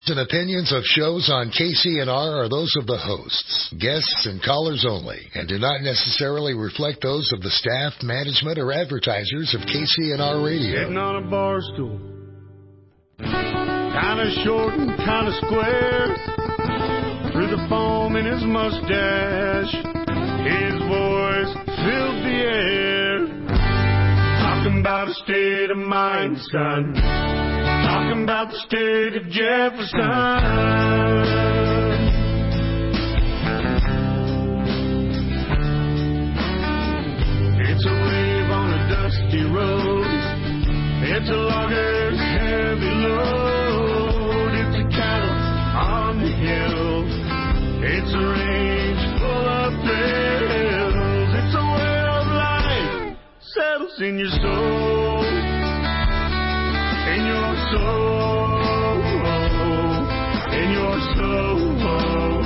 And opinions of shows on KCNR are those of the hosts, guests, and callers only, and do not necessarily reflect those of the staff, management, or advertisers of KCNR Radio. Sitting on a bar stool, kinda short and kinda square, through the foam in his mustache, his voice filled the air, talking about a state of mind, son. Talking about the state of Jefferson. It's a wave on a dusty road. It's a logger's heavy load. It's a cattle on the hill. It's a range full of thrills. It's a way of life settles in your soul. In your soul, in your soul.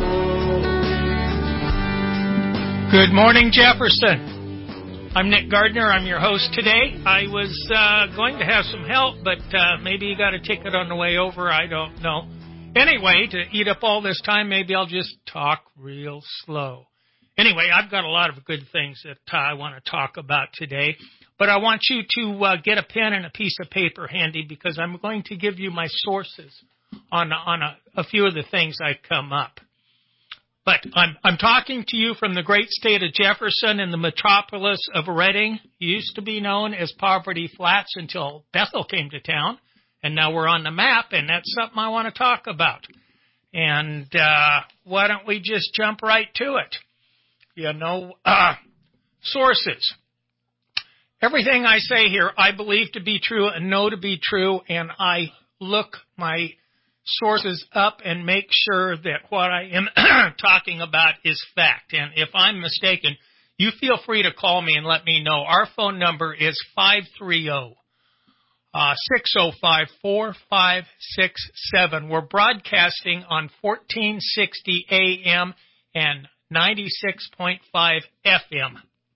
Good morning, Jefferson. I'm Nick Gardner. I'm your host today. I was going to have some help, but maybe you got a ticket on the way over. I don't know. Anyway, to eat up all this time, maybe I'll just talk real slow. Anyway, I've got a lot of good things that I want to talk about today. But I want you to get a pen and a piece of paper handy because I'm going to give you my sources on a few of the things I come up. But I'm talking to you from the great state of Jefferson in the metropolis of Redding. It used to be known as Poverty Flats until Bethel came to town. And now we're on the map, and that's something I want to talk about. And why don't we just jump right to it? Sources. Everything I say here, I believe to be true and know to be true, and I look my sources up and make sure that what I am talking about is fact. And if I'm mistaken, you feel free to call me and let me know. Our phone number is 530-605-4567. We're broadcasting on 1460 AM and 96.5 FM.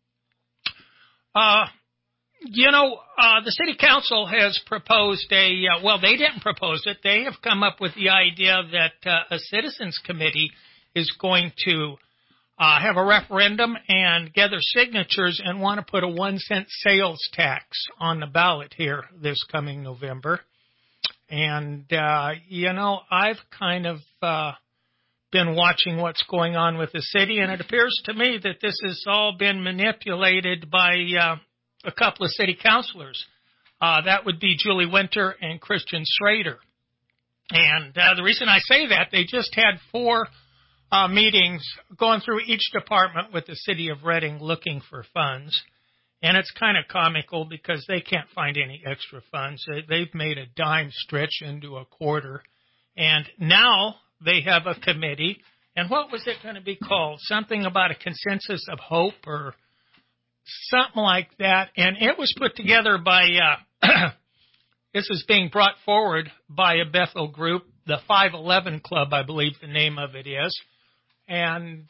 The city council has proposed they didn't propose it. They have come up with the idea that a citizens committee is going to have a referendum and gather signatures and want to put a 1-cent sales tax on the ballot here this coming November. And, I've kind of been watching what's going on with the city, and it appears to me that this has all been manipulated by a couple of city councilors. That would be Julie Winter and Christian Schrader. And the reason I say that, they just had 4 meetings going through each department with the city of Redding looking for funds. And it's kind of comical because they can't find any extra funds. They've made a dime stretch into a quarter. And now they have a committee. And what was it going to be called? Something about a consensus of hope or something like that. And it was put together by, this is being brought forward by a Bethel group, the 511 Club, I believe the name of it is. And,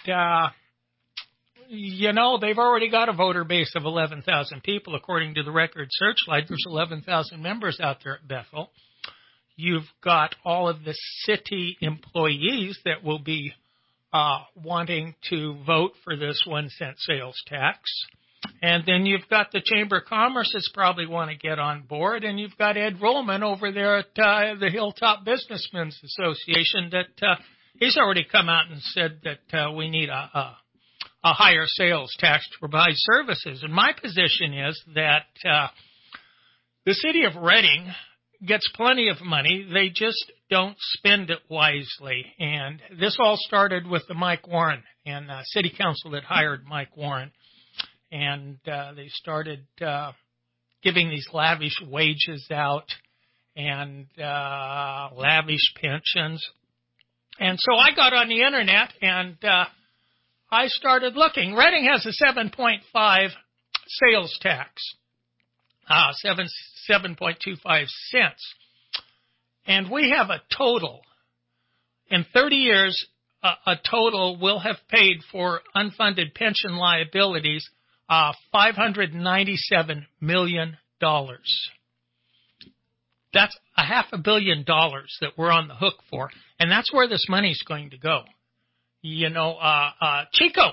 they've already got a voter base of 11,000 people. According to the Record Searchlight, there's 11,000 members out there at Bethel. You've got all of the city employees that will be wanting to vote for this 1-cent sales tax. And then you've got the Chamber of Commerce that's probably want to get on board. And you've got Ed Rollman over there at the Hilltop Businessmen's Association that he's already come out and said that we need a higher sales tax to provide services. And my position is that the city of Redding gets plenty of money. They just don't spend it wisely. And this all started with the Mike Warren and city council that hired Mike Warren. And they started giving these lavish wages out and lavish pensions. And so I got on the internet and I started looking. Redding has a 7.5 sales tax, 7.25 cents. And we have a total. In 30 years, a total will have paid for unfunded pension liabilities $597 million. That's $500 million that we're on the hook for, and that's where this money's going to go. Chico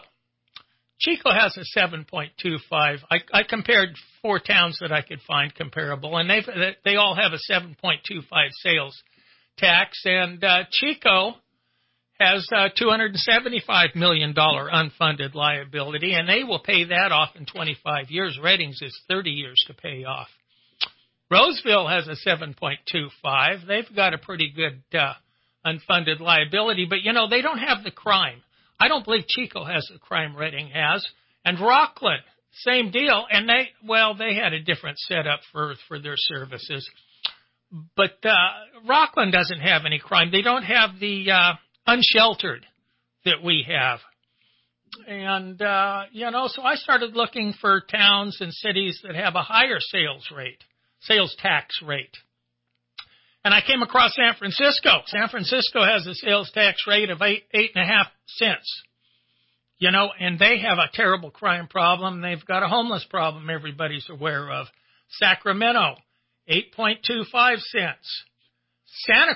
has a 7.25. I compared 4 towns that I could find comparable, and they all have a 7.25 sales tax, and Chico has a $275 million unfunded liability, and they will pay that off in 25 years. Reddings is 30 years to pay off. Roseville has a 7.25. They've got a pretty good unfunded liability, but, they don't have the crime. I don't believe Chico has the crime Redding has. And Rockland, same deal, and they had a different setup for their services. But Rockland doesn't have any crime. They don't have the unsheltered that we have. And, so I started looking for towns and cities that have a higher sales tax rate. And I came across San Francisco. San Francisco has a sales tax rate of 8.5 cents. And they have a terrible crime problem. They've got a homeless problem everybody's aware of. Sacramento, 8.25 cents. Santa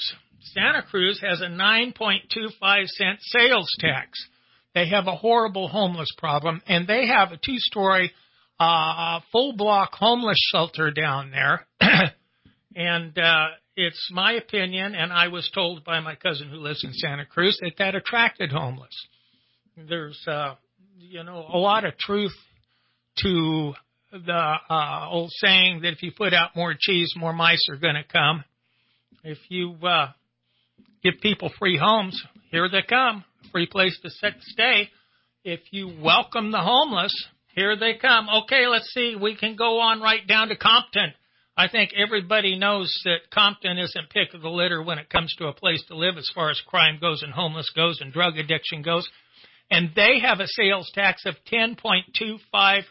Cruz has a 9.25 cent sales tax. They have a horrible homeless problem, and they have a 2-story full block homeless shelter down there. And it's my opinion, and I was told by my cousin who lives in Santa Cruz, that attracted homeless. There's, a lot of truth to the old saying that if you put out more cheese, more mice are going to come. If you give people free homes, here they come, free place to stay. If you welcome the homeless, here they come. Okay, let's see, we can go on right down to Compton. I think everybody knows that Compton isn't pick of the litter when it comes to a place to live as far as crime goes and homeless goes and drug addiction goes. And they have a sales tax of 10.25%.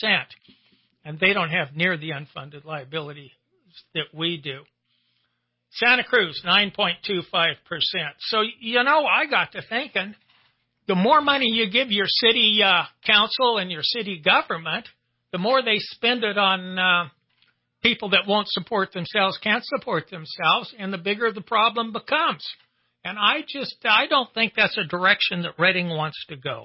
And they don't have near the unfunded liability that we do. Santa Cruz, 9.25%. So, I got to thinking, the more money you give your city council and your city government, the more they spend it on people that won't support themselves, can't support themselves, and the bigger the problem becomes. And I don't think that's a direction that Redding wants to go.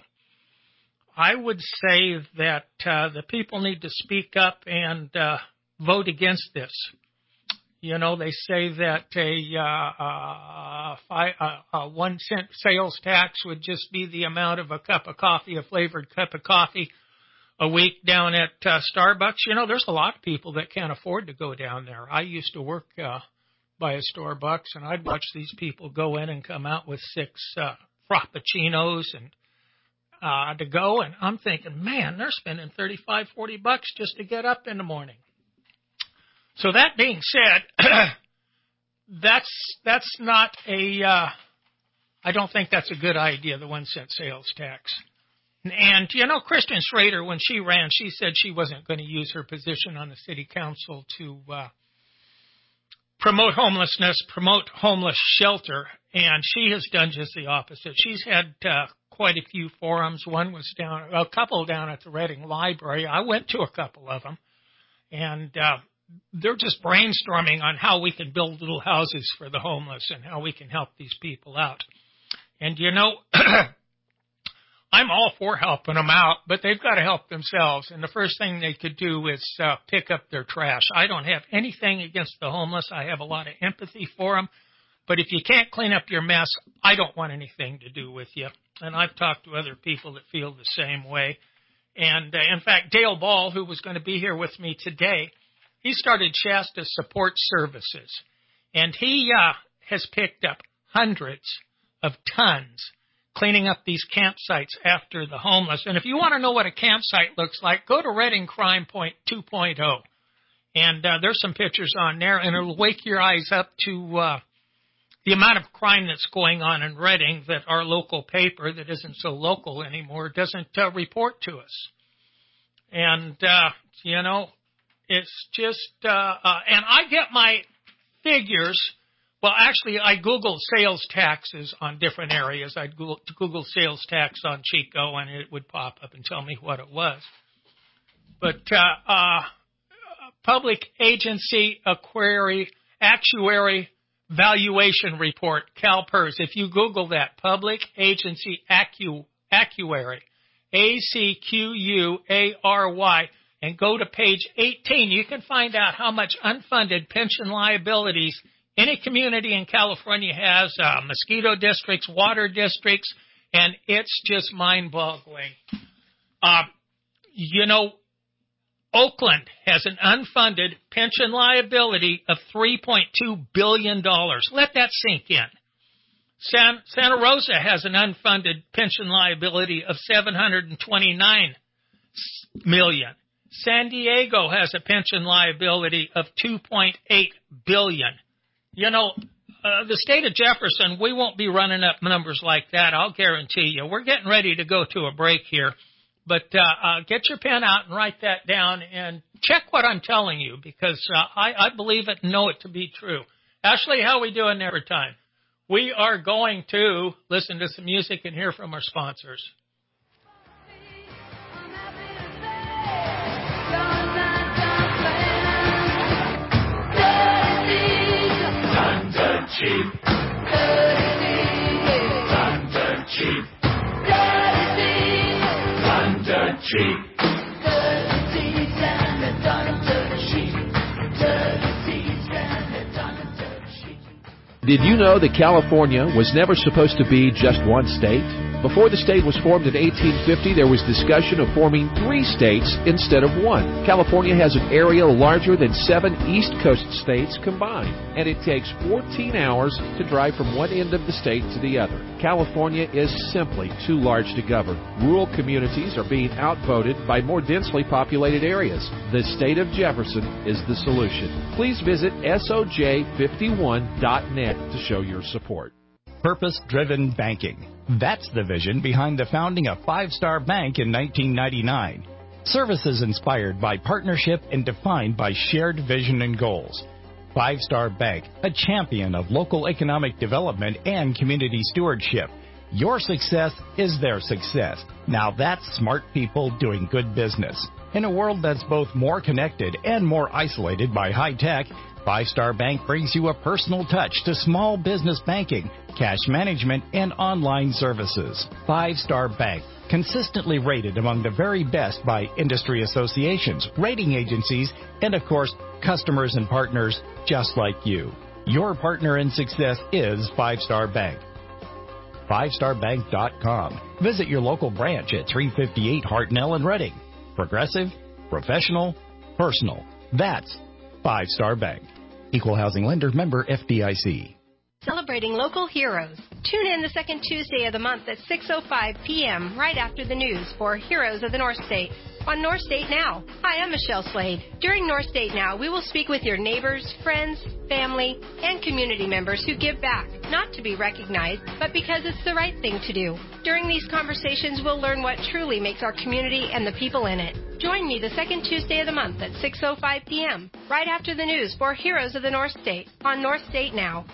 I would say that the people need to speak up and vote against this. They say that a 1 cent sales tax would just be the amount of a cup of coffee, a flavored cup of coffee a week down at Starbucks. There's a lot of people that can't afford to go down there. I used to work by a Starbucks, and I'd watch these people go in and come out with 6 frappuccinos and to go, and I'm thinking, man, they're spending $35, $40 just to get up in the morning. So that being said, that's not I don't think that's a good idea, the 1 cent sales tax. And, Kristen Schrader, when she ran, she said she wasn't going to use her position on the city council to promote homelessness, promote homeless shelter, and she has done just the opposite. She's had quite a few forums. One was a couple down at the Redding Library. I went to a couple of them, and they're just brainstorming on how we can build little houses for the homeless and how we can help these people out. And, I'm all for helping them out, but they've got to help themselves. And the first thing they could do is pick up their trash. I don't have anything against the homeless. I have a lot of empathy for them. But if you can't clean up your mess, I don't want anything to do with you. And I've talked to other people that feel the same way. And, in fact, Dale Ball, who was going to be here with me today, he started Shasta Support Services. And he has picked up hundreds of tons cleaning up these campsites after the homeless. And if you want to know what a campsite looks like, go to Redding Crime Point 2.0. And there's some pictures on there, and it'll wake your eyes up to the amount of crime that's going on in Redding that our local paper, that isn't so local anymore, doesn't report to us. And, it's just, and I get my figures. Well, actually, I Googled sales taxes on different areas. I'd Google sales tax on Chico, and it would pop up and tell me what it was. But public agency, a query, Actuary Valuation Report, CalPERS. If you Google that, Public Agency Actuary, ACQUARY, and go to page 18, you can find out how much unfunded pension liabilities any community in California has, mosquito districts, water districts, and it's just mind-boggling. Oakland has an unfunded pension liability of $3.2 billion. Let that sink in. Santa Rosa has an unfunded pension liability of $729 million. San Diego has a pension liability of $2.8 billion. The state of Jefferson, we won't be running up numbers like that, I'll guarantee you. We're getting ready to go to a break here. But get your pen out and write that down and check what I'm telling you, because I believe it and know it to be true. Ashley, how are we doing every time? We are going to listen to some music and hear from our sponsors. Thunder cheap. Thunder cheap. Thunder cheap. Did you know that California was never supposed to be just one state? Before the state was formed in 1850, there was discussion of forming 3 states instead of 1. California has an area larger than 7 East Coast states combined, and it takes 14 hours to drive from one end of the state to the other. California is simply too large to govern. Rural communities are being outvoted by more densely populated areas. The state of Jefferson is the solution. Please visit SOJ51.net to show your support. Purpose-driven banking. That's the vision behind the founding of Five Star Bank in 1999. Services inspired by partnership and defined by shared vision and goals. Five Star Bank, a champion of local economic development and community stewardship. Your success is their success. Now that's smart people doing good business. In a world that's both more connected and more isolated by high tech, Five Star Bank brings you a personal touch to small business banking, cash management, and online services. Five Star Bank, consistently rated among the very best by industry associations, rating agencies, and of course, customers and partners just like you. Your partner in success is Five Star Bank. FiveStarBank.com. Visit your local branch at 358 Hartnell in Redding. Progressive, professional, personal. That's Five Star Bank. Equal housing lender, member FDIC. Celebrating local heroes. Tune in the second Tuesday of the month at 6:05 p.m. right after the news for Heroes of the North State on North State Now. Hi, I'm Michelle Slade. During North State Now, we will speak with your neighbors, friends, family, and community members who give back, not to be recognized, but because it's the right thing to do. During these conversations, we'll learn what truly makes our community and the people in it. Join me the second Tuesday of the month at 6:05 p.m. right after the news for Heroes of the North State on North State Now.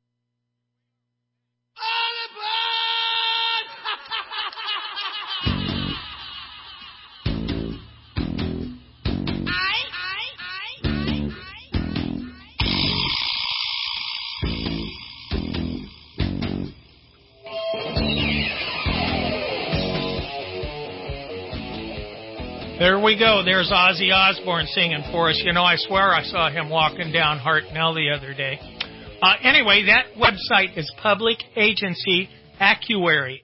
There we go. There's Ozzy Osbourne singing for us. You know, I swear I saw him walking down Hartnell the other day. Anyway, that website is Public Agency Actuary,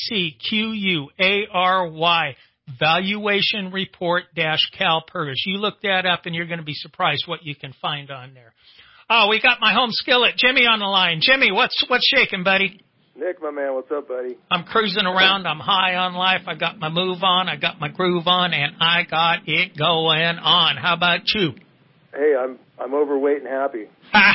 ACQUARY, Valuation Report-CalPERS. You look that up and you're going to be surprised what you can find on there. Oh, we got my home skillet, Jimmy, on the line. Jimmy, what's shaking, buddy? Nick, my man, what's up, buddy? I'm cruising around. I'm high on life. I got my move on. I got my groove on, and I got it going on. How about you? Hey, I'm overweight and happy.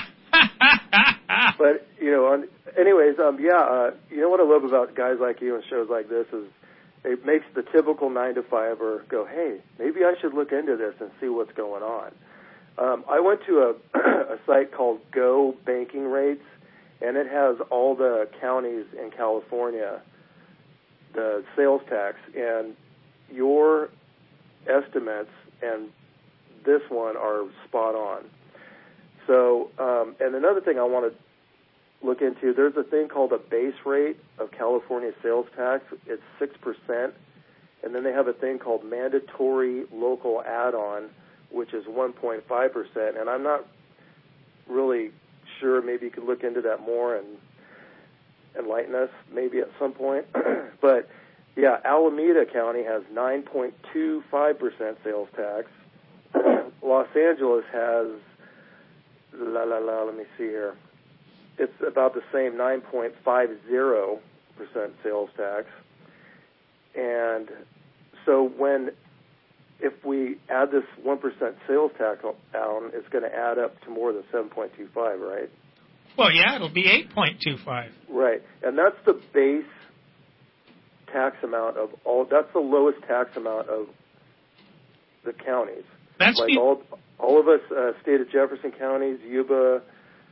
But, you know, you know what I love about guys like you and shows like this is it makes the typical 9-to-5er go, hey, maybe I should look into this and see what's going on. I went to a site called Go Banking Rates, and it has all the counties in California, the sales tax, and your estimates and this one are spot on. So, and another thing I want to look into, there's a thing called a base rate of California sales tax. It's 6%. And then they have a thing called mandatory local add-on, which is 1.5%. And I'm not really sure. Maybe you could look into that more and enlighten us maybe at some point. But, yeah, Alameda County has 9.25% sales tax. Los Angeles has, let me see here. It's about the same, 9.50% sales tax. And so if we add this 1% sales tax down, it's going to add up to more than 7.25, right? Well, yeah, it'll be 8.25. Right. And that's the base tax amount of that's the lowest tax amount of the counties. That's like all of us, state of Jefferson counties, Yuba,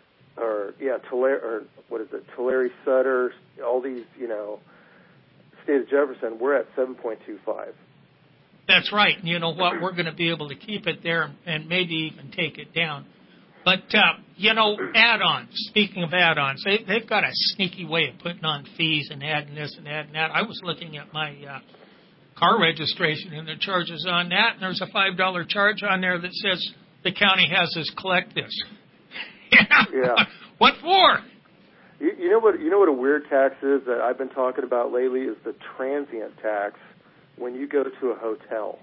Tulare, Sutter, all these, state of Jefferson, we're at 7.25. That's right. And you know what? We're going to be able to keep it there and maybe even take it down. But, add-ons, speaking of add-ons, they've got a sneaky way of putting on fees and adding this and adding that. I was looking at my car registration and the charges on that, and there's a $5 charge on there that says the county has us collect this. Yeah. What for? You know what a weird tax is that I've been talking about lately is the transient tax when you go to a hotel.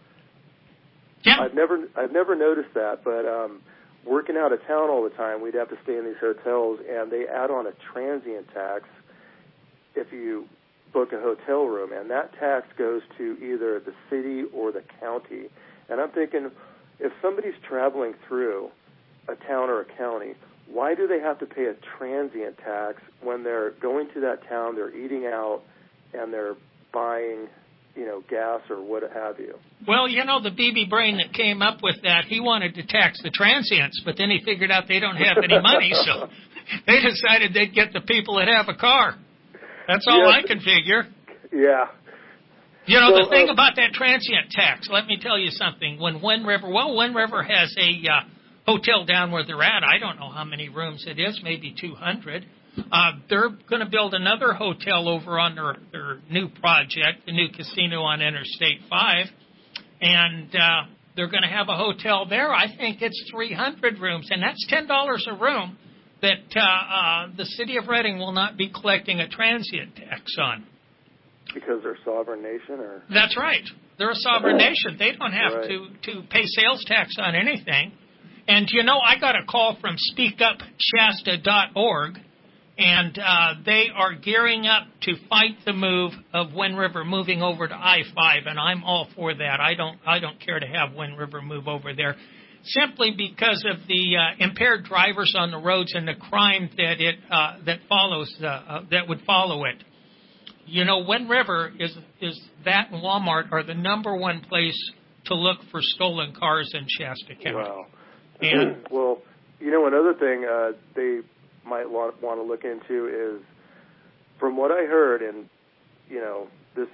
Yeah. I've never noticed that, but working out of town all the time, we'd have to stay in these hotels, and they add on a transient tax if you book a hotel room, and that tax goes to either the city or the county. And I'm thinking, if somebody's traveling through a town or a county, why do they have to pay a transient tax when they're going to that town, they're eating out, and they're buying, gas or what have you? Well, the BB brain that came up with that, he wanted to tax the transients, but then he figured out they don't have any money, so they decided they'd get the people that have a car. That's all I can figure. Yeah. The thing about that transient tax, let me tell you something. When Wind River has a hotel down where they're at, I don't know how many rooms it is, maybe 200. They're going to build another hotel over on their new project, the new casino on Interstate 5, and they're going to have a hotel there. I think it's 300 rooms, and that's $10 a room that the city of Redding will not be collecting a transient tax on. Because they're a sovereign nation? Or? That's right. They're a sovereign nation. They don't have to pay sales tax on anything. And, I got a call from speakupshasta.org, and they are gearing up to fight the move of Wind River moving over to I-5, and I'm all for that. I don't care to have Wind River move over there, simply because of the impaired drivers on the roads and the crime that would follow it. Wind River is that and Walmart are the number one place to look for stolen cars in Shasta County. Wow. And well, another thing they might want to look into is, from what I heard, and this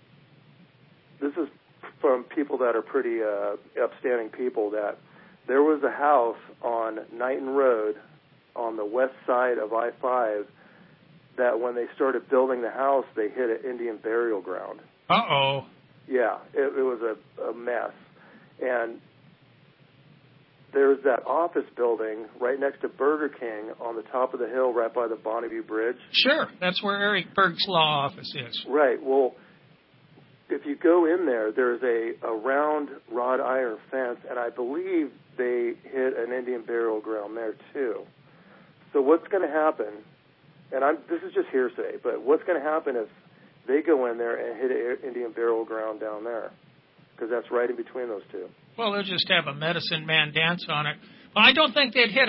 is from people that are pretty upstanding people, that there was a house on Knighton Road on the west side of I-5 that when they started building the house, they hit an Indian burial ground. Uh-oh. Yeah, it was a mess. And there's that office building right next to Burger King on the top of the hill right by the Bonneview Bridge. Sure, that's where Eric Berg's law office is. Right. Well, if you go in there, there's a round wrought iron fence, and I believe they hit an Indian burial ground there too. So what's going to happen, and this is just hearsay, but what's going to happen if they go in there and hit an Indian burial ground down there? Because that's right in between those two. Well, they'll just have a medicine man dance on it. Well, I don't think they'd hit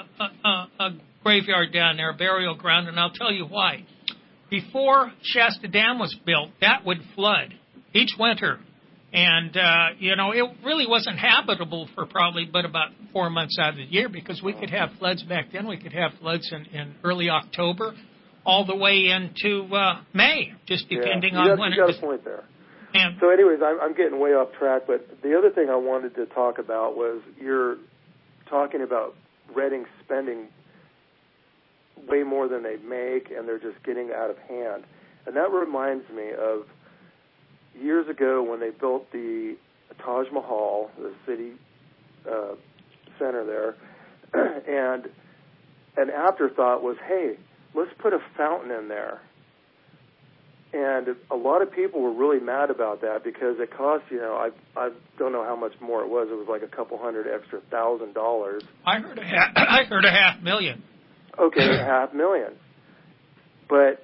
a graveyard down there, a burial ground, and I'll tell you why. Before Shasta Dam was built, that would flood each winter. And, it really wasn't habitable for probably but about 4 months out of the year, because we could have floods back then. We could have floods in early October all the way into May, just depending on when you got a point there. And so anyways, I'm getting way off track, but the other thing I wanted to talk about was you're talking about Reading spending way more than they make, and they're just getting out of hand. And that reminds me of years ago when they built the Taj Mahal, the city center there, and an afterthought was, hey, let's put a fountain in there. And a lot of people were really mad about that because it cost, I don't know how much more it was. It was like $200,000 extra. I heard $500,000. Okay, $500,000. But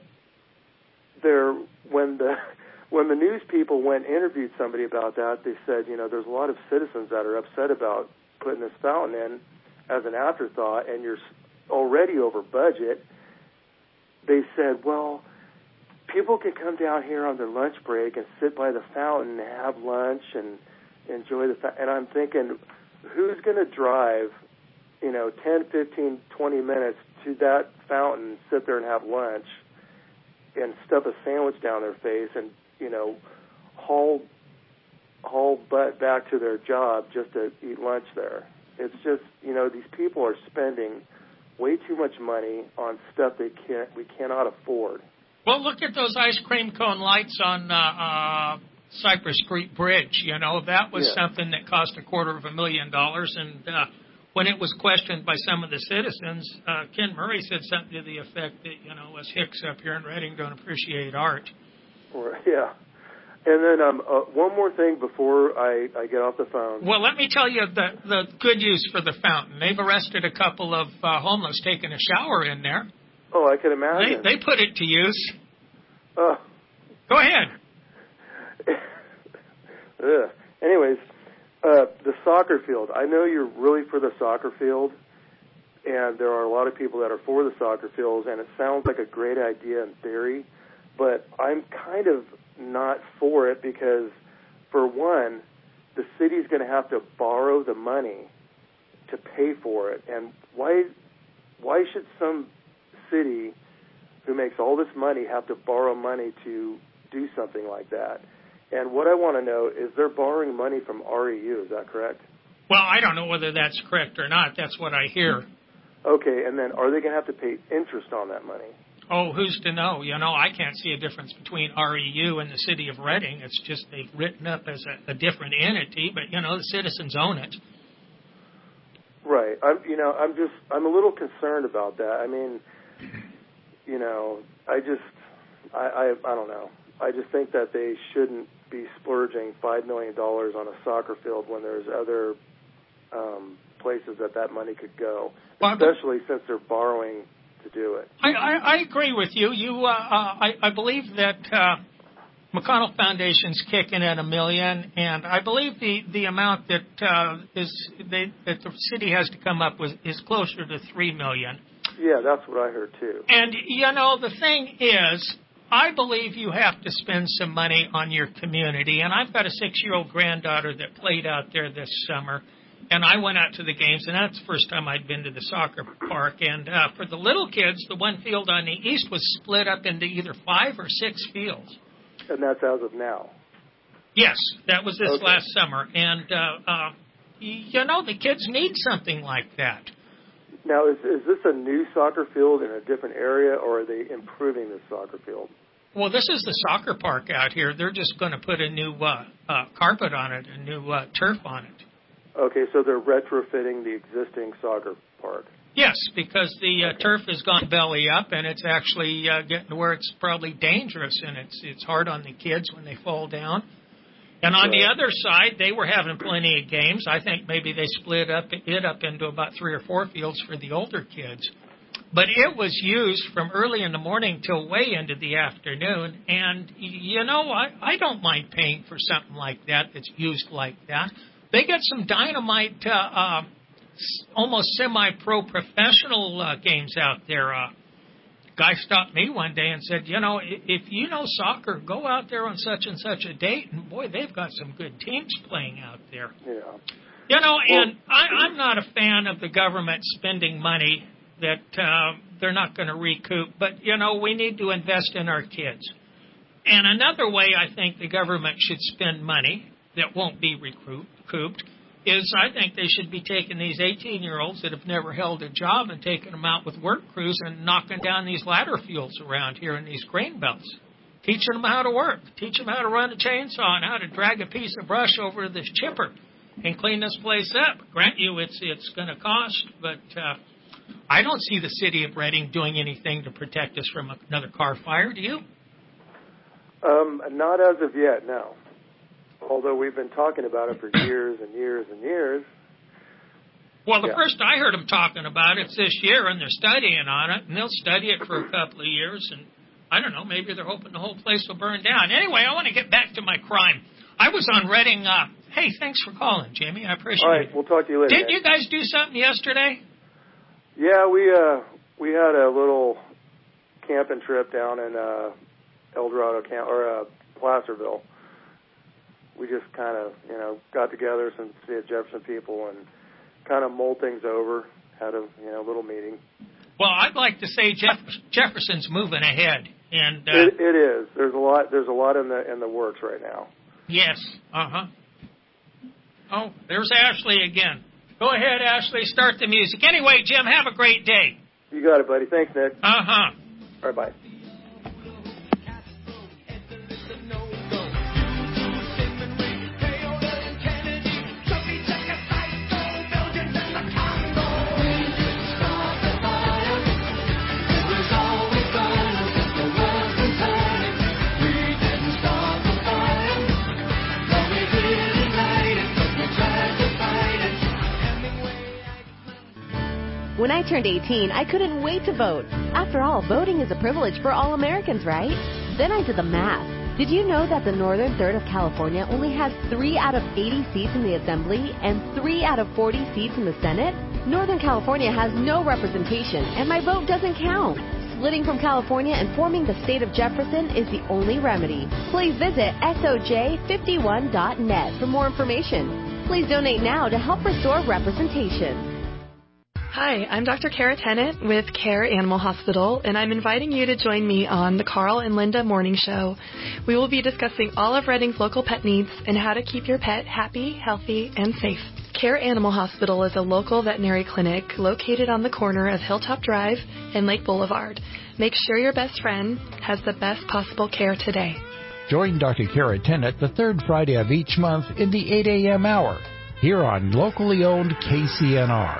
when the news people went and interviewed somebody about that, they said, there's a lot of citizens that are upset about putting this fountain in as an afterthought, and you're already over budget. They said, well, people can come down here on their lunch break and sit by the fountain and have lunch and enjoy the fountain. And I'm thinking, who's going to drive, 10, 15, 20 minutes to that fountain, sit there and have lunch and stuff a sandwich down their face and, haul butt back to their job just to eat lunch there? It's just, these people are spending way too much money on stuff we cannot afford. Well, look at those ice cream cone lights on Cypress Street Bridge. That was something that cost $250,000. And when it was questioned by some of the citizens, Ken Murray said something to the effect that, us hicks up here in Reading don't appreciate art. Yeah. And then one more thing before I get off the phone. Well, let me tell you the good news for the fountain. They've arrested a couple of homeless taking a shower in there. Oh, I can imagine. They put it to use. Go ahead. Anyways, the soccer field. I know you're really for the soccer field, and there are a lot of people that are for the soccer fields, and it sounds like a great idea in theory, but I'm kind of not for it because, for one, the city's going to have to borrow the money to pay for it. And why should some city who makes all this money have to borrow money to do something like that? And what I want to know is they're borrowing money from REU, is that correct? Well, I don't know whether that's correct or not. That's what I hear. Okay, and then are they going to have to pay interest on that money? Oh, who's to know? I can't see a difference between REU and the city of Reading. It's just they've written up as a different entity, but, the citizens own it. Right. I'm a little concerned about that. I mean, I don't know. I just think that they shouldn't be splurging $5 million on a soccer field when there's other places that money could go, especially since they're borrowing to do it. I agree with you. I believe that McConnell Foundation's kicking at $1 million, and I believe the amount that that the city has to come up with is closer to $3 million. Yeah, that's what I heard too. And the thing is, I believe you have to spend some money on your community. And I've got a 6-year-old granddaughter that played out there this summer. And I went out to the games, and that's the first time I'd been to the soccer park. And for the little kids, the one field on the east was split up into either 5 or 6 fields. And that's as of now? Yes, that was this last summer. And, the kids need something like that. Now, is this a new soccer field in a different area, or are they improving the soccer field? Well, this is the soccer park out here. They're just going to put a new carpet on it, a new turf on it. Okay, so they're retrofitting the existing soccer park. Yes, because the turf has gone belly up, and it's actually getting to where it's probably dangerous, and it's hard on the kids when they fall down. And on the other side, they were having plenty of games. I think maybe they split it up into about 3 or 4 fields for the older kids. But it was used from early in the morning till way into the afternoon. And, I don't mind paying for something like that that's used like that. They get some dynamite, almost semi-pro professional games out there. Guy stopped me one day and said, if you know soccer, go out there on such and such a date. And, boy, they've got some good teams playing out there. Yeah. And I'm not a fan of the government spending money that they're not going to recoup. But, we need to invest in our kids. And another way I think the government should spend money that won't be recouped is I think they should be taking these 18-year-olds that have never held a job and taking them out with work crews and knocking down these ladder fields around here in these grain belts. Teaching them how to work. Teach them how to run a chainsaw and how to drag a piece of brush over this chipper and clean this place up. Grant you it's going to cost, but I don't see the city of Reading doing anything to protect us from another car fire. Do you? Not as of yet, no. Although we've been talking about it for years and years and years. Well, the first I heard them talking about it's this year, and they're studying on it, and they'll study it for a couple of years, and I don't know, maybe they're hoping the whole place will burn down. Anyway, I want to get back to my crime. I was on Reading. Hey, thanks for calling, Jamie. I appreciate it. All right, we'll talk to you later. Didn't you guys do something yesterday? Yeah, we had a little camping trip down in El Dorado Placerville. We just kind of, got together, some Jefferson people, and kind of mulled things over. Had a, little meeting. Well, I'd like to say Jefferson's moving ahead, and it is. There's a lot in the works right now. Yes. Oh, there's Ashley again. Go ahead, Ashley. Start the music. Anyway, Jim, have a great day. You got it, buddy. Thanks, Nick. All right, bye. When I turned 18, I couldn't wait to vote. After all, voting is a privilege for all Americans, right? Then I did the math. Did you know that the northern third of California only has 3 out of 80 seats in the Assembly and 3 out of 40 seats in the Senate? Northern California has no representation, and my vote doesn't count. Splitting from California and forming the state of Jefferson is the only remedy. Please visit soj51.net for more information. Please donate now to help restore representation. Hi, I'm Dr. Kara Tennant with Care Animal Hospital, and I'm inviting you to join me on the Carl and Linda Morning Show. We will be discussing all of Reading's local pet needs and how to keep your pet happy, healthy, and safe. Care Animal Hospital is a local veterinary clinic located on the corner of Hilltop Drive and Lake Boulevard. Make sure your best friend has the best possible care today. Join Dr. Kara Tennant the third Friday of each month in the 8 a.m. hour here on locally owned KCNR.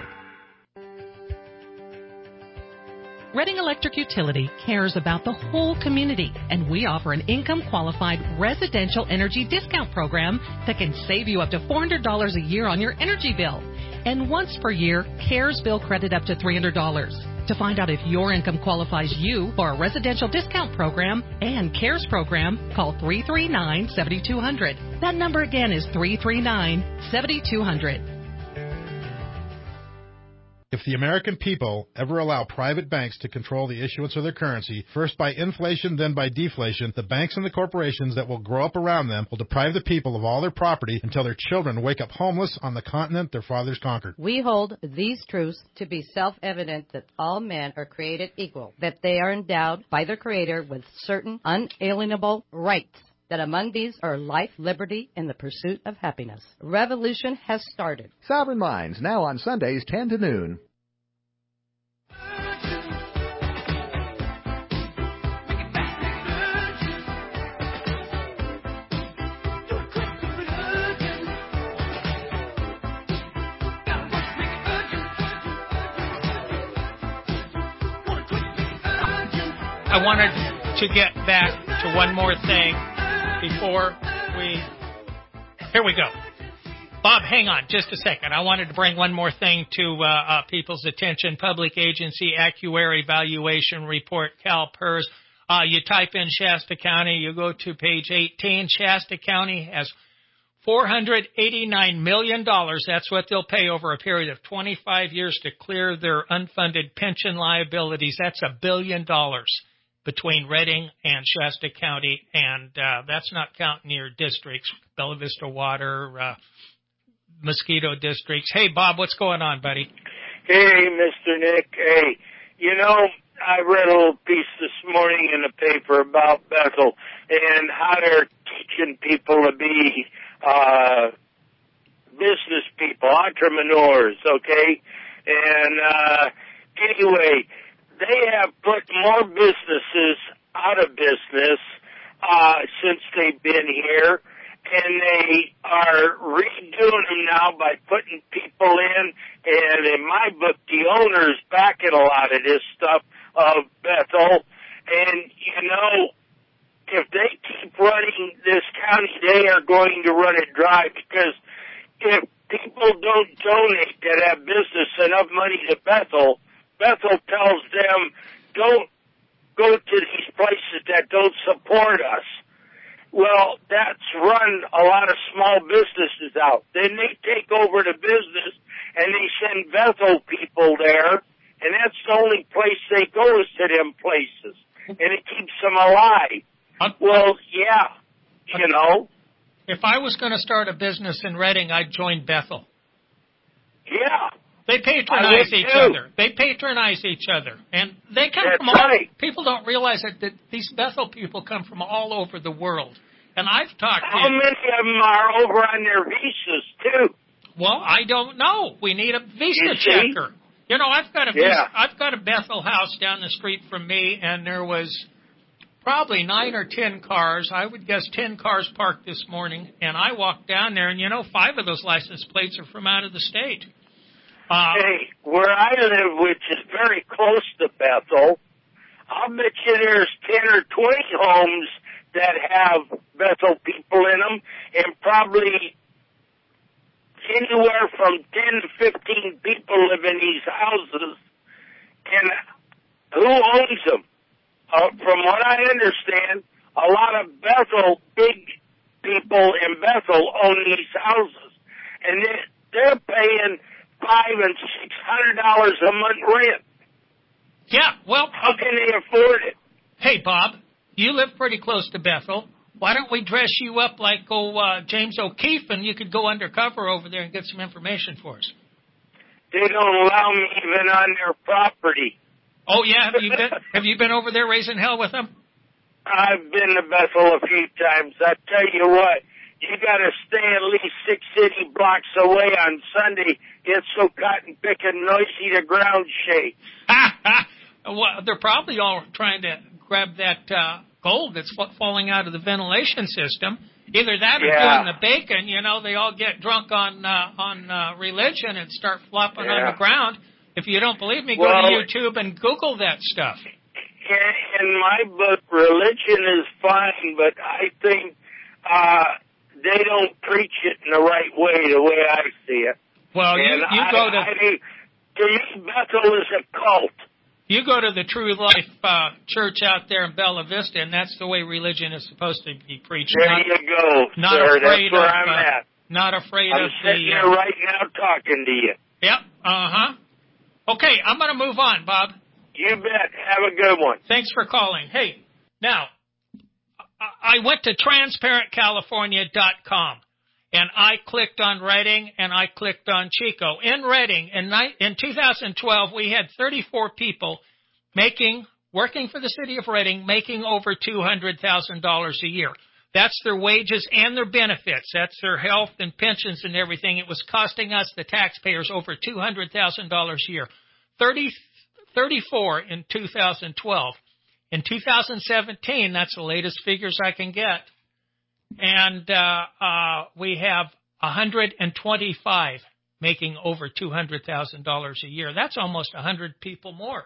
Reading Electric Utility cares about the whole community, and we offer an income-qualified residential energy discount program that can save you up to $400 a year on your energy bill. And once per year, CARES bill credit up to $300. To find out if your income qualifies you for a residential discount program and CARES program, call 339-7200. That number again is 339-7200. If the American people ever allow private banks to control the issuance of their currency, first by inflation, then by deflation, the banks and the corporations that will grow up around them will deprive the people of all their property until their children wake up homeless on the continent their fathers conquered. We hold these truths to be self-evident that all men are created equal, that they are endowed by their Creator with certain unalienable rights, that among these are life, liberty, and the pursuit of happiness. Revolution has started. Sovereign Minds, now on Sundays 10 to noon. I wanted to get back to one more thing before Here we go. Bob, hang on just a second. I wanted to bring one more thing to people's attention. Public Agency Actuary Valuation Report, CalPERS. You type in Shasta County, you go to page 18. Shasta County has $489 million. That's what they'll pay over a period of 25 years to clear their unfunded pension liabilities. That's $1 billion between Reading and Shasta County, and that's not counting your districts, Bella Vista Water, Mosquito districts. Hey, Bob, what's going on, buddy? Hey, Mr. Nick. Hey, I read a little piece this morning in the paper about Bethel and how they're teaching people to be business people, entrepreneurs, okay? And anyway, they have put more businesses out of business since they've been here, and they are redoing them now by putting people in, and in my book, the owners backing a lot of this stuff of Bethel. And, you know, if they keep running this county, they are going to run it dry, because if people don't donate that have business enough money to Bethel, Bethel tells them, don't go to these places that don't support us. Well, that's run a lot of small businesses out. Then they take over the business, and they send Bethel people there, and that's the only place they go is to them places. And it keeps them alive. Well, yeah, you know. If I was going to start a business in Reading, I'd join Bethel. Yeah. They patronize each other. They patronize each other. And they come from all, people don't realize that these Bethel people come from all over the world. And I've talked to How many of them are over on their visas, too? Well, I don't know. We need a visa checker. You know, I've got a Bethel house down the street from me, and there was probably 9 or 10 cars. I would guess 10 cars parked this morning. And I walked down there, and, 5 of those license plates are from out of the state. Hey, where I live, which is very close to Bethel, I'll bet you there's 10 or 20 homes that have Bethel people in them, and probably anywhere from 10 to 15 people live in these houses. And who owns them? From what I understand, a lot of Bethel, big people in Bethel own these houses, and they're paying $500 and $600 a month rent. Yeah, well, how can they afford it? Hey, Bob, you live pretty close to Bethel. Why don't we dress you up like James O'Keefe, and you could go undercover over there and get some information for us? They don't allow me even on their property. Oh yeah, have you been over there raising hell with them? I've been to Bethel a few times. I tell you what, you got to stay at least 6 city blocks away on Sunday. It's so cotton picking noisy the ground shakes. Well, they're probably all trying to grab that gold that's falling out of the ventilation system. Either that or doing the bacon. They all get drunk on religion and start flopping on the ground. If you don't believe me, go to YouTube and Google that stuff. In my book, religion is fine, but I think they don't preach it in the right way, the way I see it. Well, you go to... to me, Bethel is a cult. You go to the True Life Church out there in Bella Vista, and that's the way religion is supposed to be preached. There you go, sir. That's where I'm at. Not afraid I'm sitting here right now talking to you. Yep, Okay, I'm going to move on, Bob. You bet. Have a good one. Thanks for calling. Hey, now, I went to transparentcalifornia.com, and I clicked on Reading, and I clicked on Chico. In Reading, in 2012, we had 34 people working for the city of Reading, making over $200,000 a year. That's their wages and their benefits. That's their health and pensions and everything. It was costing us, the taxpayers, over $200,000 a year. 34 in 2012. In 2017, that's the latest figures I can get. And we have 125 making over $200,000 a year. That's almost 100 people more.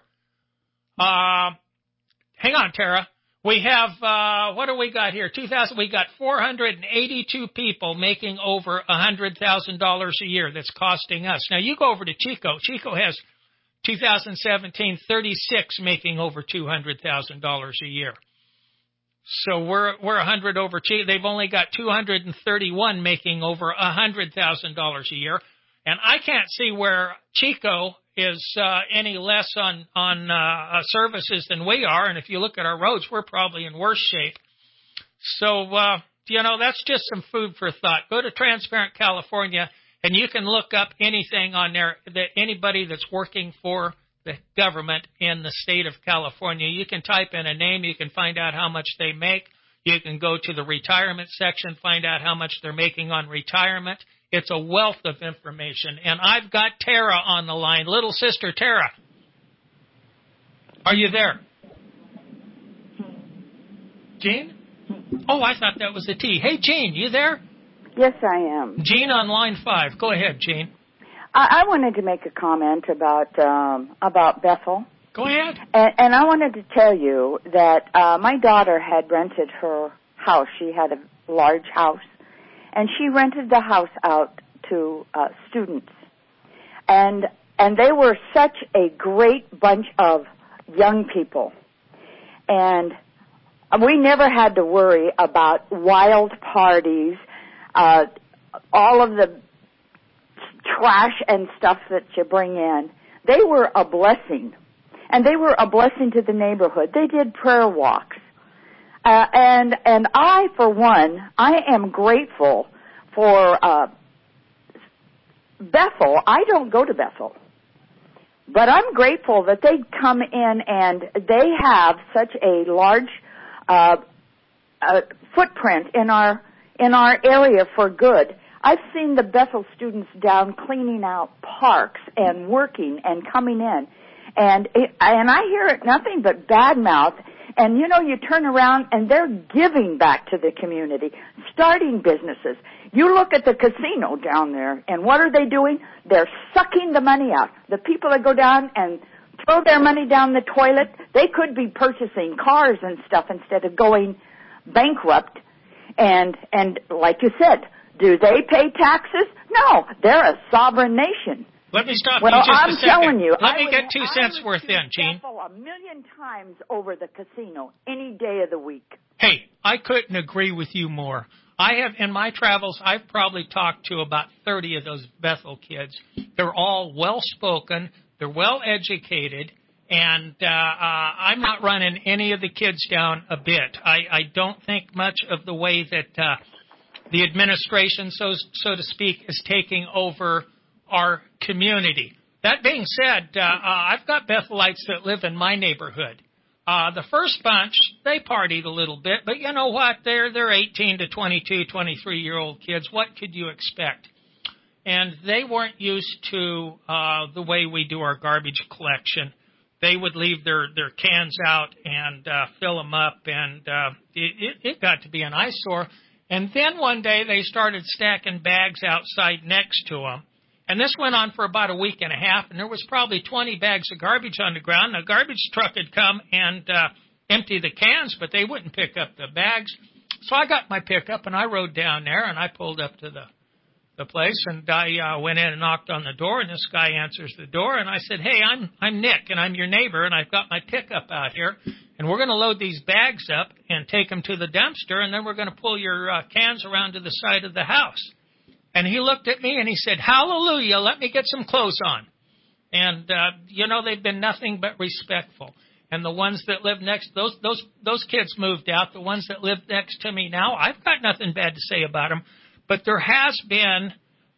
Hang on, Tara. We have, what do we got here? We got 482 people making over $100,000 a year that's costing us. Now, you go over to Chico. Chico has 2017, 36 making over $200,000 a year. So we're 100 over Chico. They've only got 231 making over $100,000 a year. And I can't see where Chico is any less on services than we are. And if you look at our roads, we're probably in worse shape. So, that's just some food for thought. Go to Transparent California, and you can look up anything on there that anybody that's working for the government in the state of California. You can type in a name. You can find out how much they make. You can go to the retirement section, find out how much they're making on retirement. It's a wealth of information. And I've got Tara on the line. Little sister Tara. Are you there? Jean? Oh, I thought that was a T. Hey, Jean, you there? Yes, I am. Jean on line 5. Go ahead, Jean. I wanted to make a comment about Bethel. Go ahead. And I wanted to tell you that my daughter had rented her house. She had a large house, and she rented the house out to students. And they were such a great bunch of young people. And we never had to worry about wild parties, all of the trash and stuff that you bring in. They were a blessing. And they were a blessing to the neighborhood. They did prayer walks. And I, for one, I am grateful for Bethel. I don't go to Bethel. But I'm grateful that they come in and they have such a large footprint in our area for good. I've seen the Bethel students down cleaning out parks and working and coming in. And I hear it nothing but bad mouth. And, you know, you turn around and they're giving back to the community, starting businesses. You look at the casino down there, and what are they doing? They're sucking the money out. The people that go down and throw their money down the toilet, they could be purchasing cars and stuff instead of going bankrupt. And like you said, do they pay taxes? No, they're a sovereign nation. Let me stop you just I'm a second. telling you. Let me get 2 cents worth in, Gene. A million times over the casino any day of the week. Hey, I couldn't agree with you more. I have, in my travels, I've probably talked to about 30 of those Bethel kids. They're all well-spoken. They're well-educated. And I'm not running any of the kids down a bit. I don't think much of the way that the administration, so to speak, is taking over our community. That being said, I've got Bethelites that live in my neighborhood. The first bunch, they partied a little bit, but you know what? They're 18 to 22, 23-year-old kids. What could you expect? And they weren't used to the way we do our garbage collection. They would leave their cans out and fill them up, and it got to be an eyesore. And then one day they started stacking bags outside next to them. And this went on for about a week and a half, and there was probably 20 bags of garbage on the ground. A garbage truck had come and empty the cans, but they wouldn't pick up the bags. So I got my pickup, and I rode down there, and I pulled up to the place, and I went in and knocked on the door, and this guy answers the door, and I said, hey, I'm Nick, and I'm your neighbor, and I've got my pickup out here, and we're going to load these bags up and take them to the dumpster, and then we're going to pull your cans around to the side of the house. And he looked at me and he said, hallelujah, let me get some clothes on. And, they've been nothing but respectful. And the ones that live next, those kids moved out. The ones that live next to me now, I've got nothing bad to say about them. But there has been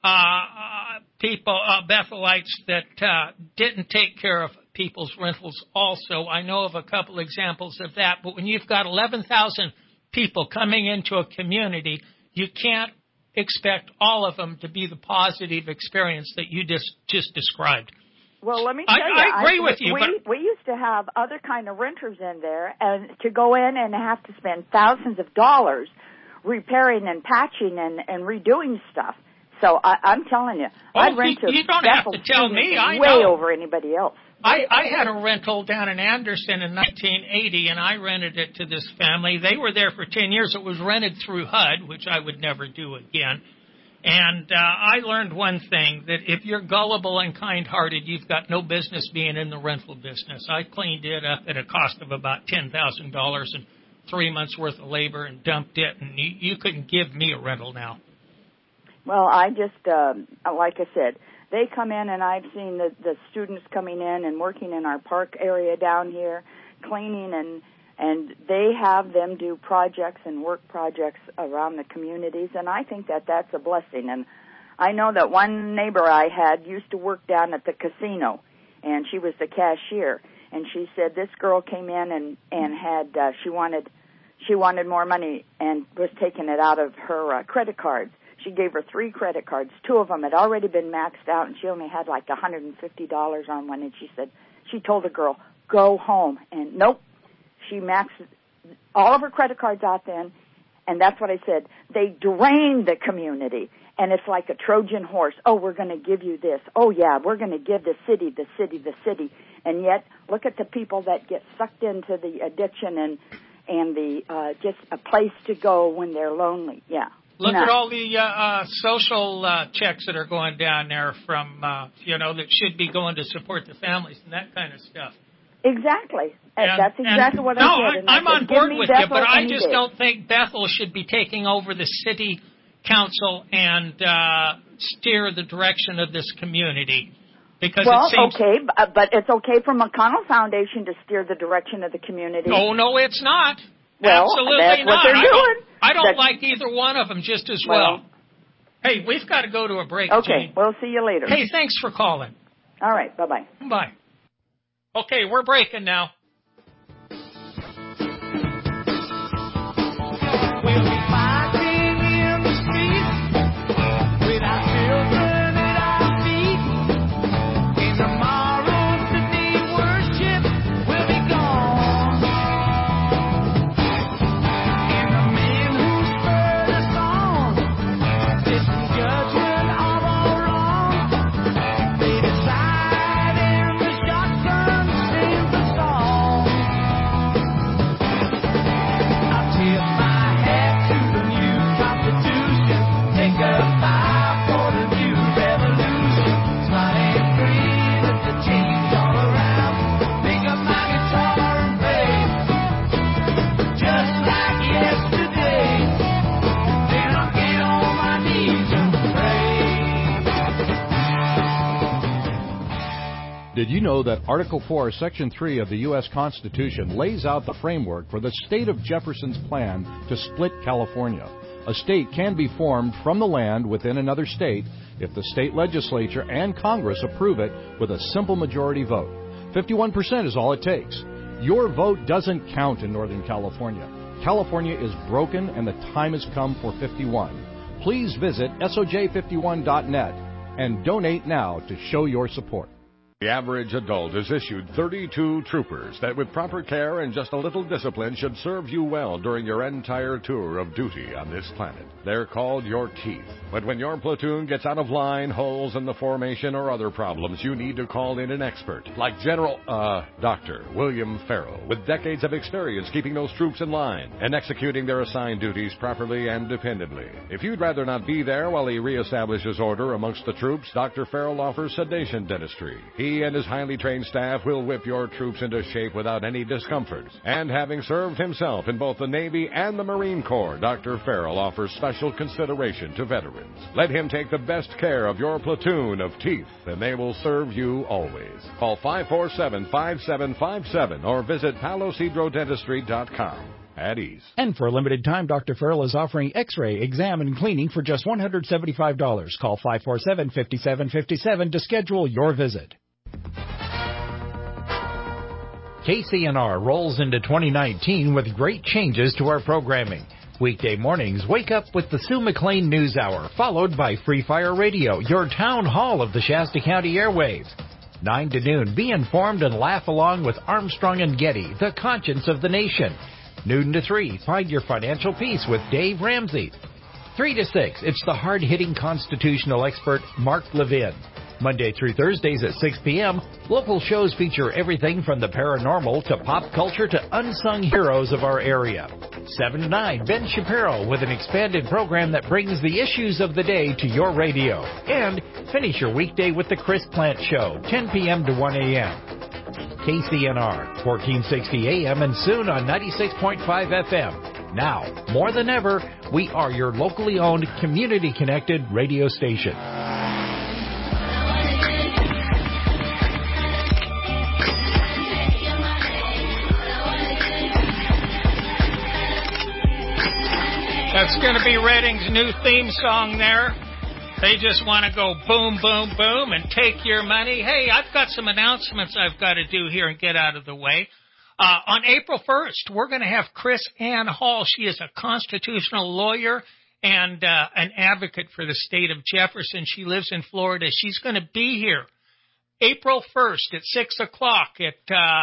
people, Bethelites, that didn't take care of people's rentals also. I know of a couple examples of that. But when you've got 11,000 people coming into a community, you can't expect all of them to be the positive experience that you just described. Well, let me tell you, I agree with you. We used to have other kind of renters in there, and to go in and have to spend thousands of dollars repairing and patching and redoing stuff. So I'm telling you, I rent to you don't have to tell me. I way know. over anybody else. I had a rental down in Anderson in 1980, and I rented it to this family. They were there for 10 years. It was rented through HUD, which I would never do again. And I learned one thing, that if you're gullible and kind-hearted, you've got no business being in the rental business. I cleaned it up at a cost of about $10,000 and 3 months' worth of labor and dumped it, and you couldn't give me a rental now. Well, I just, like I said, they come in, and I've seen the students coming in and working in our park area down here, cleaning, and they have them do projects and work projects around the communities, and I think that that's a blessing. And I know that one neighbor I had used to work down at the casino, and she was the cashier, and she said this girl came in and had she wanted more money and was taking it out of her credit cards. She gave her 3 credit cards. 2 of them had already been maxed out, and she only had like $150 on one. And she told the girl, go home. And nope, she maxed all of her credit cards out then. And that's what I said. They drain the community. And it's like a Trojan horse. Oh, we're going to give you this. Oh, yeah, we're going to give the city. And yet, look at the people that get sucked into the addiction and the just a place to go when they're lonely. Yeah. Look at all the social checks that are going down there from, that should be going to support the families and that kind of stuff. That's exactly what I said. No, I'm on board with you, but I just don't think Bethel should be taking over the city council and steer the direction of this community. Because but it's okay for McConnell Foundation to steer the direction of the community. Oh, no, it's not. Well, absolutely that's not. What they're doing. I don't like either one of them just as well. Hey, we've got to go to a break. Okay, Jane. we'll see you later. Hey, thanks for calling. All right, bye-bye. Bye. Okay, we're breaking now. Did you know that Article 4, Section 3 of the U.S. Constitution lays out the framework for the state of Jefferson's plan to split California? A state can be formed from the land within another state if the state legislature and Congress approve it with a simple majority vote. 51% is all it takes. Your vote doesn't count in Northern California. California is broken and the time has come for 51. Please visit SOJ51.net and donate now to show your support. The average adult is issued 32 troopers that with proper care and just a little discipline should serve you well during your entire tour of duty on this planet. They're called your teeth. But when your platoon gets out of line, holes in the formation, or other problems, you need to call in an expert like Dr. William Farrell, with decades of experience keeping those troops in line and executing their assigned duties properly and dependably. If you'd rather not be there while he reestablishes order amongst the troops, Dr. Farrell offers sedation dentistry. He and his highly trained staff will whip your troops into shape without any discomfort. And having served himself in both the Navy and the Marine Corps, Dr. Farrell offers special consideration to veterans. Let him take the best care of your platoon of teeth, and they will serve you always. Call 547-5757 or visit palocidrodentistry.com. At ease. And for a limited time, Dr. Farrell is offering X-ray, exam, and cleaning for just $175. Call 547-5757 to schedule your visit. KCNR rolls into 2019 with great changes to our programming. Weekday mornings, wake up with the Sue McLean News Hour, followed by Free Fire Radio, your town hall of the Shasta County airwaves. 9 to noon, be informed and laugh along with Armstrong and Getty, the conscience of the nation. Noon to 3, find your financial peace with Dave Ramsey. 3 to 6, it's the hard-hitting constitutional expert Mark Levin. Monday through Thursdays at 6 p.m., local shows feature everything from the paranormal to pop culture to unsung heroes of our area. 7 to 9, Ben Shapiro with an expanded program that brings the issues of the day to your radio. And finish your weekday with the Chris Plant Show, 10 p.m. to 1 a.m. KCNR, 1460 AM and soon on 96.5 FM. Now, more than ever, we are your locally owned, community-connected radio station. That's going to be Redding's new theme song there. They just want to go boom, boom, boom and take your money. Hey, I've got some announcements I've got to do here and get out of the way. On April 1st, we're going to have Chris Ann Hall. She is a constitutional lawyer and an advocate for the state of Jefferson. She lives in Florida. She's going to be here April 1st at 6 o'clock at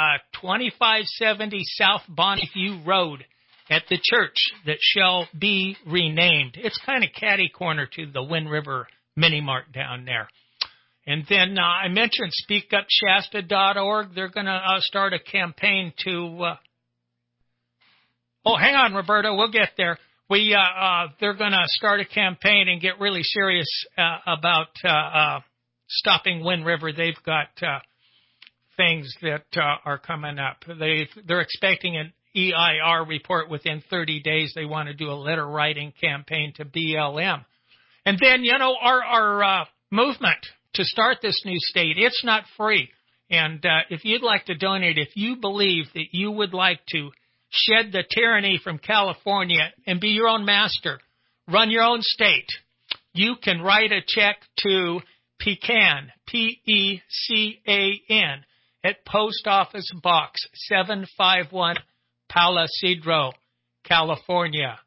2570 South Bonneview Road at the church that shall be renamed. It's kind of catty corner to the Wind River Mini Mart down there. And then I mentioned SpeakUpShasta.org. They're going to start a campaign to hang on, Roberta, we'll get there. They're going to start a campaign and get really serious about stopping Wind River. They've got things that are coming up. They're expecting an EIR report within 30 days. They want to do a letter writing campaign to BLM. And then, our movement to start this new state, it's not free. And if you'd like to donate, if you believe that you would like to shed the tyranny from California and be your own master, run your own state, you can write a check to Pecan, P-E-C-A-N, at Post Office Box 751, Palo Cedro, California,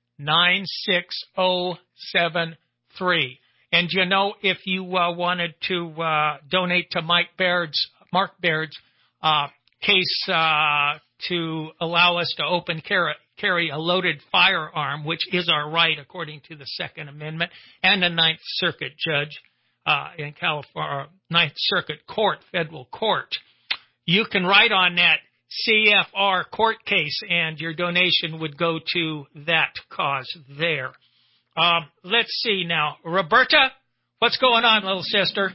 96073. And if you wanted to donate to Mark Baird's case to allow us to open carry a loaded firearm, which is our right according to the Second Amendment, and a Ninth Circuit judge in California, Ninth Circuit Court, federal court, you can write on that CFR court case, and your donation would go to that cause there. Let's see now. Roberta, what's going on, little sister?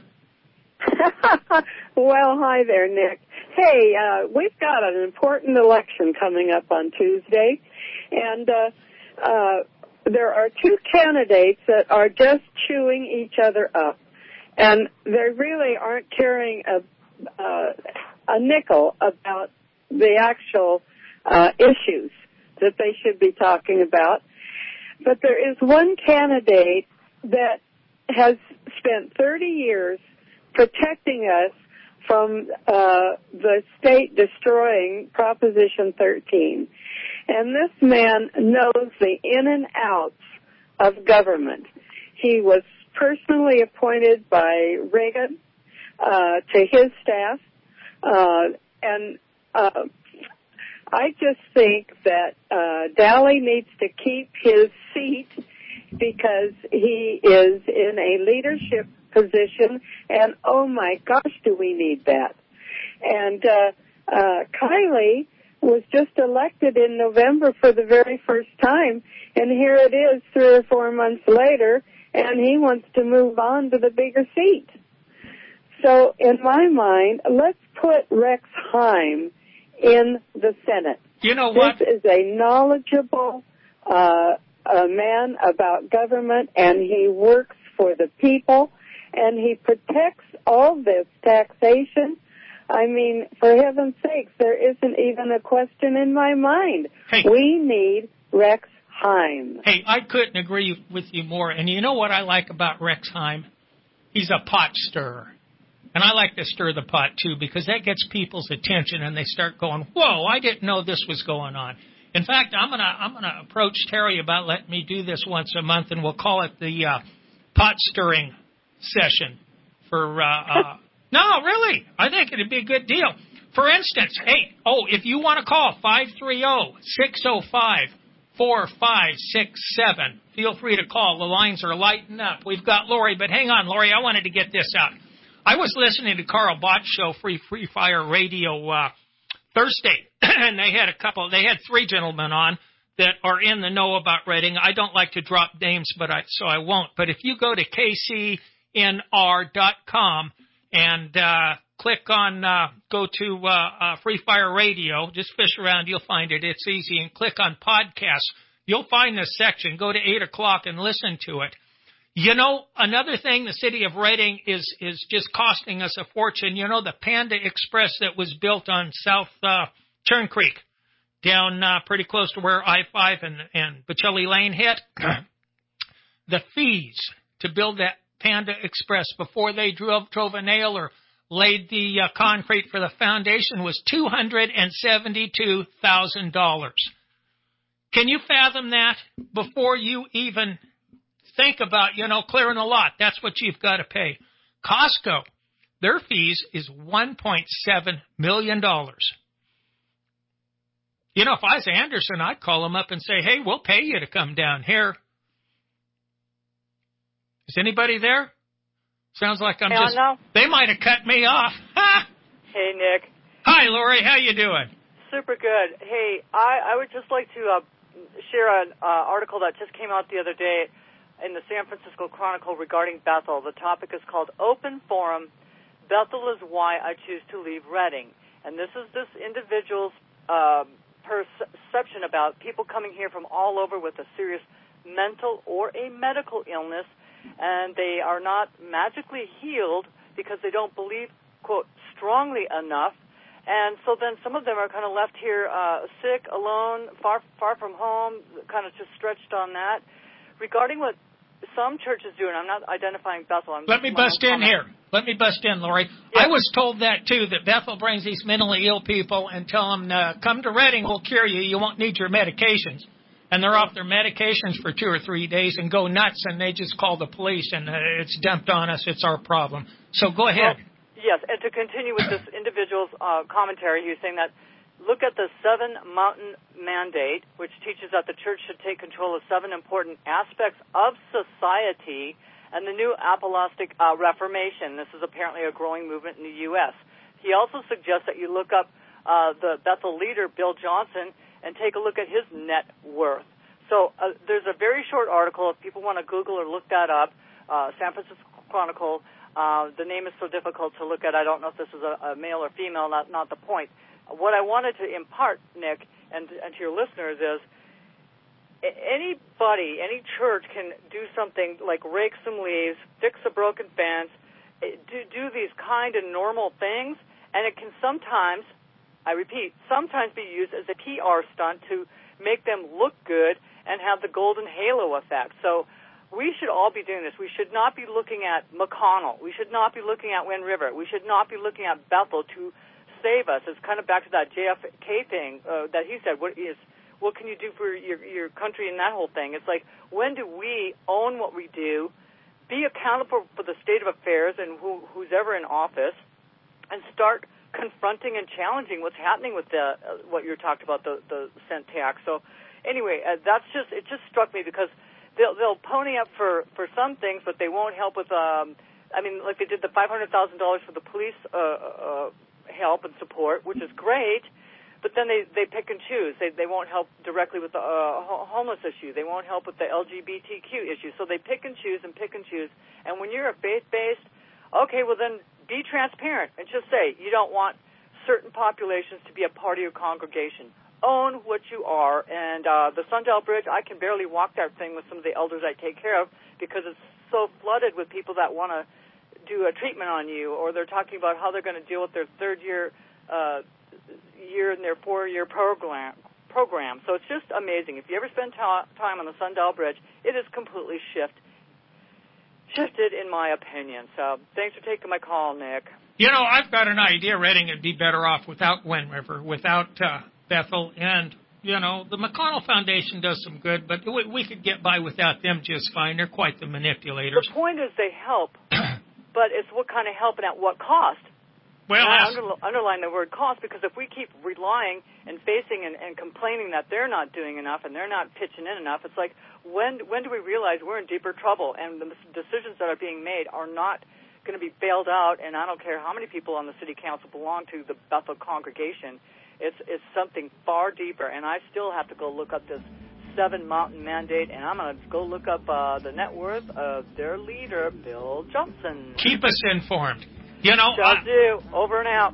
Well, hi there, Nick. Hey, we've got an important election coming up on Tuesday, and there are two candidates that are just chewing each other up, and they really aren't caring a nickel about the actual issues that they should be talking about. But there is one candidate that has spent 30 years protecting us from the state destroying Proposition 13. And this man knows the in and outs of government. He was personally appointed by Reagan to his staff. And I just think that Dally needs to keep his seat because he is in a leadership position, and oh my gosh, do we need that. And Kylie was just elected in November for the very first time, and here it is 3 or 4 months later, and he wants to move on to the bigger seat. So in my mind, let's put Rex Heim in the Senate. You know what? This is a knowledgeable a man about government, and he works for the people, and he protects all this taxation. I mean, for heaven's sakes, there isn't even a question in my mind. Hey. We need Rex Heim. Hey, I couldn't agree with you more. And you know what I like about Rex Heim? He's a pot stirrer. And I like to stir the pot, too, because that gets people's attention, and they start going, whoa, I didn't know this was going on. In fact, I'm gonna approach Terry about letting me do this once a month, and we'll call it the pot stirring session. For no, really, I think it'd be a good deal. For instance, if you want to call 530-605-4567, feel free to call. The lines are lighting up. We've got Lori, but hang on, Lori, I wanted to get this out. I was listening to Carl Bott's show, Free Fire Radio, Thursday, and they had 3 gentlemen on that are in the know about Reading. I don't like to drop names, so I won't. But if you go to kcnr.com and click on, go to Free Fire Radio, just fish around, you'll find it. It's easy. And click on podcasts. You'll find this section. Go to 8 o'clock and listen to it. You know, another thing, the city of Reading is just costing us a fortune. You know, the Panda Express that was built on South Churn Creek, down pretty close to where I-5 and Bocelli Lane hit. The fees to build that Panda Express before they drove a nail or laid the concrete for the foundation was $272,000. Can you fathom that before you even think about, clearing the lot. That's what you've got to pay. Costco, their fees is $1.7 million. If I was Anderson, I'd call them up and say, hey, we'll pay you to come down here. Is anybody there? Sounds like I'm just... No. They might have cut me off. Hey, Nick. Hi, Lori. How you doing? Super good. Hey, I would just like to share an article that just came out the other day in the San Francisco Chronicle regarding Bethel. The topic is called Open Forum, Bethel is Why I Choose to Leave Reading. And this is this individual's perception about people coming here from all over with a serious mental or a medical illness, and they are not magically healed because they don't believe, quote, strongly enough. And so then some of them are kind of left here sick, alone, far from home, kind of just stretched on that. Regarding what some churches do, and I'm not identifying Bethel. Let me bust in here. Let me bust in, Lori. Yeah. I was told that, too, that Bethel brings these mentally ill people and tell them, come to Reading, we'll cure you. You won't need your medications. And they're off their medications for 2 or 3 days and go nuts, and they just call the police, and it's dumped on us. It's our problem. So go ahead. Well, yes, and to continue with this individual's commentary, he was saying that look at the 7 Mountain Mandate, which teaches that the church should take control of 7 important aspects of society, and the New Apostolic Reformation. This is apparently a growing movement in the U.S. He also suggests that you look up the Bethel leader, Bill Johnson, and take a look at his net worth. So there's a very short article. If people want to Google or look that up, San Francisco Chronicle. The name is so difficult to look at. I don't know if this is a male or female. Not the point. What I wanted to impart, Nick, and to your listeners is anybody, any church can do something like rake some leaves, fix a broken fence, do these kind of normal things, and it can sometimes, I repeat, sometimes be used as a PR stunt to make them look good and have the golden halo effect. So we should all be doing this. We should not be looking at McConnell. We should not be looking at Wind River. We should not be looking at Bethel to save us. It's kind of back to that JFK thing that he said. What can you do for your country and that whole thing? It's like, when do we own what we do, be accountable for the state of affairs and who's ever in office, and start confronting and challenging what's happening with what you talked about, the cent tax. So anyway, it just struck me because they'll pony up for some things, but they won't help with like they did the $500,000 for the police help and support, which is great, but then they pick and choose. They won't help directly with the homeless issue. They won't help with the LGBTQ issue. So they pick and choose and pick and choose. And when you're a faith-based, okay, well then be transparent and just say you don't want certain populations to be a part of your congregation. Own what you are. And the Sundell Bridge, I can barely walk that thing with some of the elders I take care of because it's so flooded with people that want to do a treatment on you, or they're talking about how they're going to deal with their third year in their 4-year program. So it's just amazing. If you ever spend time on the Sundell Bridge, it is completely shifted in my opinion. So thanks for taking my call, Nick. I've got an idea. Reading would be better off without Wind River, without Bethel, and the McConnell Foundation does some good, but we could get by without them just fine. They're quite the manipulators. The point is they help, but it's what kind of help and at what cost. Well, I underline the word cost, because if we keep relying and facing and complaining that they're not doing enough and they're not pitching in enough, it's like, when do we realize we're in deeper trouble and the decisions that are being made are not going to be bailed out? And I don't care how many people on the city council belong to the Bethel congregation. It's something far deeper, and I still have to go look up this 7 Mountain Mandate, and I'm going to go look up the net worth of their leader, Bill Johnson. Keep us informed. Over and out.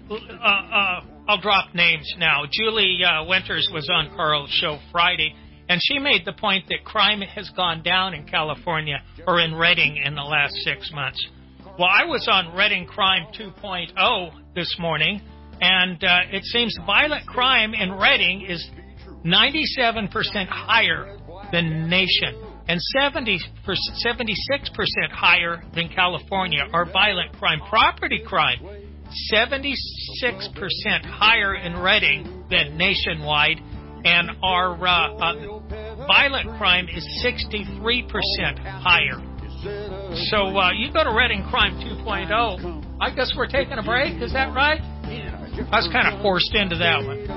I'll drop names now. Julie Winters was on Carl's show Friday, and she made the point that crime has gone down in California, or in Reading, in the last 6 months. Well, I was on Reading Crime 2.0 this morning, and it seems violent crime in Reading is 97% higher than the nation, and 76% higher than California are violent crime. Property crime, 76% higher in Reading than nationwide, and our violent crime is 63% higher. So you go to Reading Crime 2.0. I guess we're taking a break. Is that right? I was kind of forced into that one.